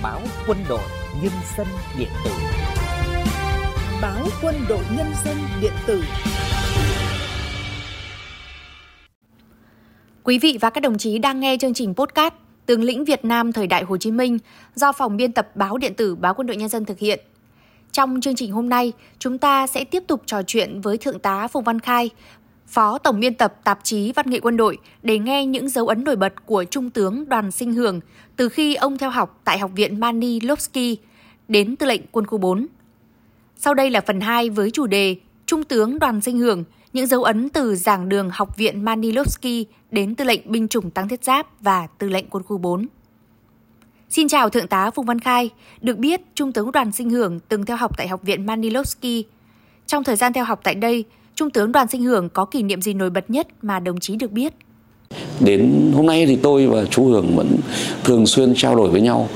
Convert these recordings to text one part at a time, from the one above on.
Báo Quân đội Nhân dân điện tử. Báo Quân đội Nhân dân điện tử. Quý vị và các đồng chí đang nghe chương trình podcast Tướng lĩnh Việt Nam thời đại Hồ Chí Minh do phòng biên tập báo điện tử Báo Quân đội Nhân dân thực hiện. Trong chương trình hôm nay, chúng ta sẽ tiếp tục trò chuyện với Thượng tá Phùng Văn Khai, Phó Tổng biên tập tạp chí Văn nghệ Quân đội để nghe những dấu ấn nổi bật của Trung tướng Đoàn Sinh Hưởng từ khi ông theo học tại Học viện Manilovsky đến Tư lệnh Quân khu 4. Sau đây là phần 2 với chủ đề Trung tướng Đoàn Sinh Hưởng, những dấu ấn từ giảng đường Học viện Manilovsky đến Tư lệnh Binh chủng Tăng thiết giáp và Tư lệnh Quân khu 4. Xin chào Thượng tá Phùng Văn Khai, được biết Trung tướng Đoàn Sinh Hưởng từng theo học tại Học viện Manilovsky. Trong thời gian theo học tại đây, Trung tướng Đoàn Sinh Hưởng có kỷ niệm gì nổi bật nhất mà đồng chí được biết? Đến hôm nay thì tôi và chú Hưởng vẫn thường xuyên trao đổi với nhau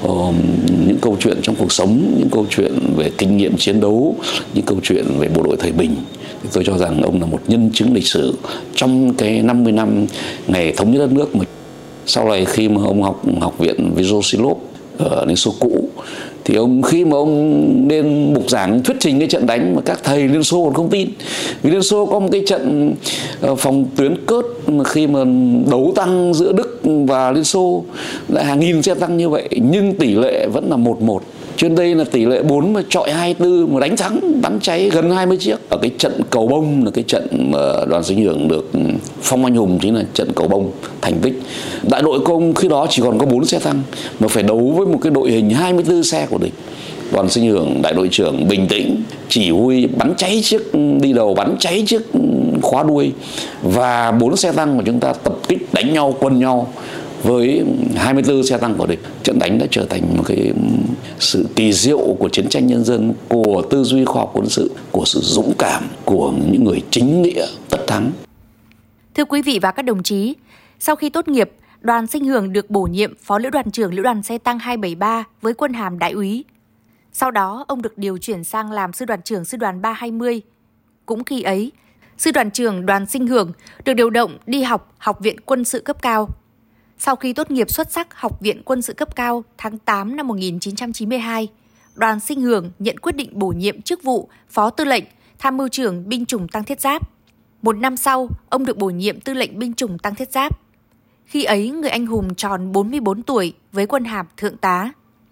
những câu chuyện trong cuộc sống, những câu chuyện về kinh nghiệm chiến đấu, những câu chuyện về bộ đội thời bình. Tôi cho rằng ông là một nhân chứng lịch sử trong cái 50 năm ngày thống nhất đất nước. Sau này khi mà ông học viện Vyacheslav ở Liên Xô cũ, thì khi mà ông lên bục giảng thuyết trình cái trận đánh mà các thầy Liên Xô còn không tin, vì Liên Xô có một cái trận phòng tuyến cớt mà khi mà đấu tăng giữa Đức và Liên Xô lại hàng nghìn xe tăng như vậy, nhưng tỷ lệ vẫn là 1-1. Trên đây là tỷ lệ 4 mà chọi 24 mà đánh thắng, bắn cháy gần 20 chiếc. Ở cái trận Cầu Bông là cái trận mà Đoàn Sinh Hưởng được phong anh hùng, chính là trận Cầu Bông thành tích. Đại đội của ông khi đó chỉ còn có 4 xe tăng mà phải đấu với một cái đội hình 24 xe của địch. Đoàn Sinh Hưởng, đại đội trưởng bình tĩnh, chỉ huy bắn cháy chiếc đi đầu, bắn cháy chiếc khóa đuôi, và 4 xe tăng của chúng ta tập kích đánh nhau, quân nhau với 24 xe tăng của địch. Trận đánh đã trở thành một cái sự kỳ diệu của chiến tranh nhân dân, của tư duy khoa học quân sự, của sự dũng cảm của những người chính nghĩa tất thắng. Thưa quý vị và các đồng chí, sau khi tốt nghiệp, Đoàn Sinh Hưởng được bổ nhiệm Phó Lữ đoàn trưởng Lữ đoàn xe tăng 273 với quân hàm đại úy. Sau đó, ông được điều chuyển sang làm Sư đoàn trưởng Sư đoàn 320. Cũng khi ấy, Sư đoàn trưởng Đoàn Sinh Hưởng được điều động đi học Học viện Quân sự cấp cao. Sau khi tốt nghiệp xuất sắc Học viện Quân sự cấp cao tháng 8 năm 1992, Đoàn Sinh Hưởng nhận quyết định bổ nhiệm chức vụ Phó Tư lệnh, Tham mưu trưởng Binh chủng Tăng thiết giáp. Một năm sau, ông được bổ nhiệm Tư lệnh Binh chủng Tăng thiết giáp. Khi ấy, người anh hùng tròn 44 tuổi với quân hàm Thượng tá.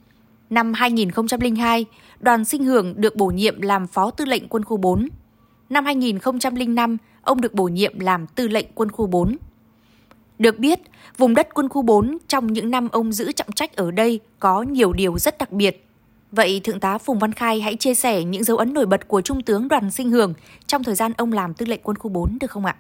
Năm 2002, Đoàn Sinh Hưởng được bổ nhiệm làm Phó Tư lệnh Quân khu 4. Năm 2005, ông được bổ nhiệm làm Tư lệnh Quân khu 4. Được biết, vùng đất Quân khu 4 trong những năm ông giữ trọng trách ở đây có nhiều điều rất đặc biệt. Vậy Thượng tá Phùng Văn Khai hãy chia sẻ những dấu ấn nổi bật của Trung tướng Đoàn Sinh Hưởng trong thời gian ông làm Tư lệnh Quân khu 4 được không ạ?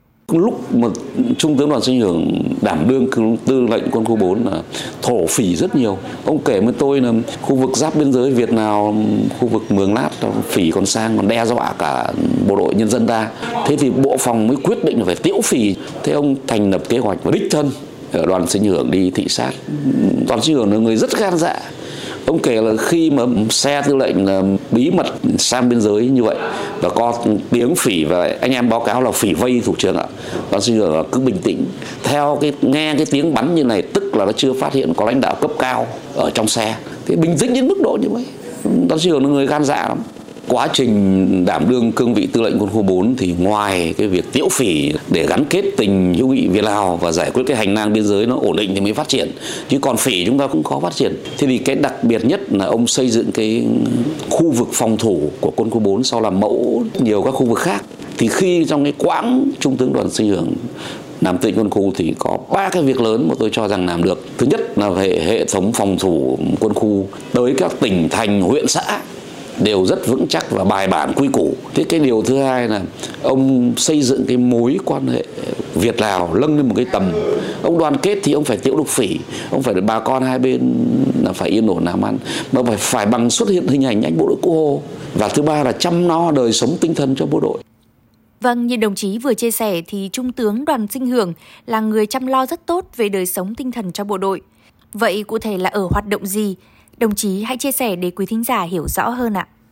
Lúc mà Trung tướng Đoàn Sinh Hưởng đảm đương Tư lệnh Quân khu 4 là thổ phỉ rất nhiều. Ông kể với tôi là khu vực giáp biên giới Việt Nào, khu vực Mường Lát, phỉ còn sang, còn đe dọa cả bộ đội nhân dân ta. Thế thì bộ phòng mới quyết định là phải tiễu phỉ. Thế ông thành lập kế hoạch và đích thân Đoàn Sinh Hưởng đi thị sát. Đoàn Sinh Hưởng là người rất gan dạ. Ông kể là khi mà xe tư lệnh là bí mật sang biên giới như vậy và có tiếng phỉ và anh em báo cáo là phỉ vây thủ trưởng ạ, Đoàn Sinh Hưởng cứ bình tĩnh. Theo nghe cái tiếng bắn như này tức là nó chưa phát hiện có lãnh đạo cấp cao ở trong xe. Thế bình tĩnh đến mức độ như vậy. Đoàn Sinh Hưởng là người gan dạ lắm. Quá trình đảm đương cương vị Tư lệnh Quân khu 4 thì ngoài cái việc tiễu phỉ để gắn kết tình hữu nghị Việt Lào và giải quyết cái hành lang biên giới nó ổn định thì mới phát triển, chứ còn phỉ chúng ta cũng khó phát triển. Thế thì cái đặc biệt nhất là ông xây dựng cái khu vực phòng thủ của Quân khu 4 sau làm mẫu nhiều các khu vực khác. Thì khi trong cái quãng Trung tướng Đoàn Sinh Hưởng làm tư lệnh Quân khu thì có 3 cái việc lớn mà tôi cho rằng làm được. Thứ nhất là về hệ thống phòng thủ quân khu tới các tỉnh thành huyện xã đều rất vững chắc và bài bản quy củ. Thế cái điều thứ hai là ông xây dựng cái mối quan hệ Việt Lào nâng lên một cái tầm. Ông đoàn kết thì ông phải tiễu đục phỉ, ông phải bà con hai bên là phải yên ổn làm ăn, mà phải bằng xuất hiện hình ảnh anh bộ đội Cụ Hồ. Và thứ ba là chăm lo đời sống tinh thần cho bộ đội. Vâng, như đồng chí vừa chia sẻ thì Trung tướng Đoàn Sinh Hưởng là người chăm lo rất tốt về đời sống tinh thần cho bộ đội. Vậy cụ thể là ở hoạt động gì? Đồng chí hãy chia sẻ để quý thính giả hiểu rõ hơn ạ.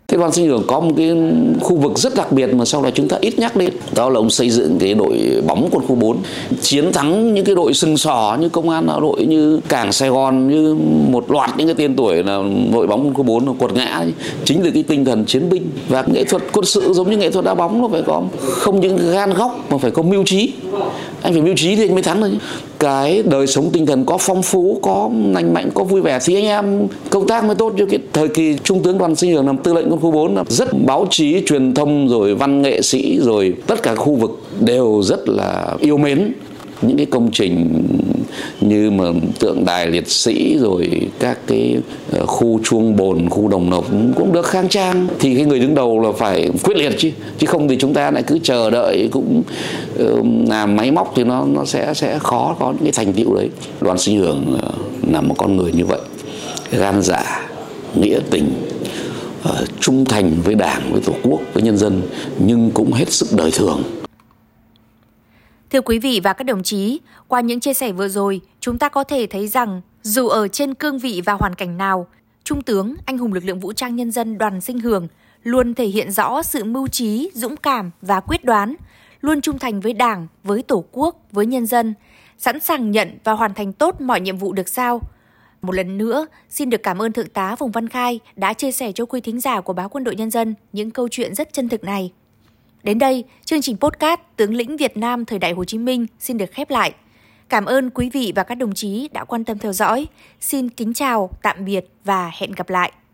Thế Đoàn Sinh Hưởng có một cái khu vực rất đặc biệt mà sau đó chúng ta ít nhắc đến. Đó là ông xây dựng cái đội bóng quân khu 4, chiến thắng những cái đội sừng sỏ như Công an Hà Nội, như Cảng Sài Gòn, như một loạt những cái tên tuổi là đội bóng quân khu 4 nó quật ngã chính từ cái tinh thần chiến binh. Và nghệ thuật quân sự giống như nghệ thuật đá bóng, nó phải có không những gan góc mà phải có mưu trí. Anh phải mưu trí thì anh mới thắng được. Cái đời sống tinh thần có phong phú, có lành mạnh, có vui vẻ thì anh em công tác mới tốt. Cho cái thời kỳ Trung tướng Đoàn Sinh Hưởng làm tư lệnh quân khu 4 là rất báo chí, truyền thông, rồi văn nghệ sĩ, rồi tất cả khu vực đều rất là yêu mến những cái công trình như mà tượng đài liệt sĩ, rồi các cái khu chuông bồn, khu đồng nộp cũng được khang trang. Thì cái người đứng đầu là phải quyết liệt chứ không thì chúng ta lại cứ chờ đợi cũng làm máy móc thì nó sẽ khó có những cái thành tựu đấy. Đoàn Sinh Hưởng là một con người như vậy, gan dạ, nghĩa tình, trung thành với Đảng, với Tổ quốc, với nhân dân, nhưng cũng hết sức đời thường. Thưa quý vị và các đồng chí, qua những chia sẻ vừa rồi, chúng ta có thể thấy rằng dù ở trên cương vị và hoàn cảnh nào, Trung tướng, anh hùng lực lượng vũ trang nhân dân Đoàn Sinh Hưởng luôn thể hiện rõ sự mưu trí, dũng cảm và quyết đoán, luôn trung thành với Đảng, với Tổ quốc, với nhân dân, sẵn sàng nhận và hoàn thành tốt mọi nhiệm vụ được giao. Một lần nữa, xin được cảm ơn Thượng tá Phùng Văn Khai đã chia sẻ cho quý thính giả của báo Quân đội Nhân dân những câu chuyện rất chân thực này. Đến đây, chương trình podcast Tướng lĩnh Việt Nam thời đại Hồ Chí Minh xin được khép lại. Cảm ơn quý vị và các đồng chí đã quan tâm theo dõi. Xin kính chào, tạm biệt và hẹn gặp lại.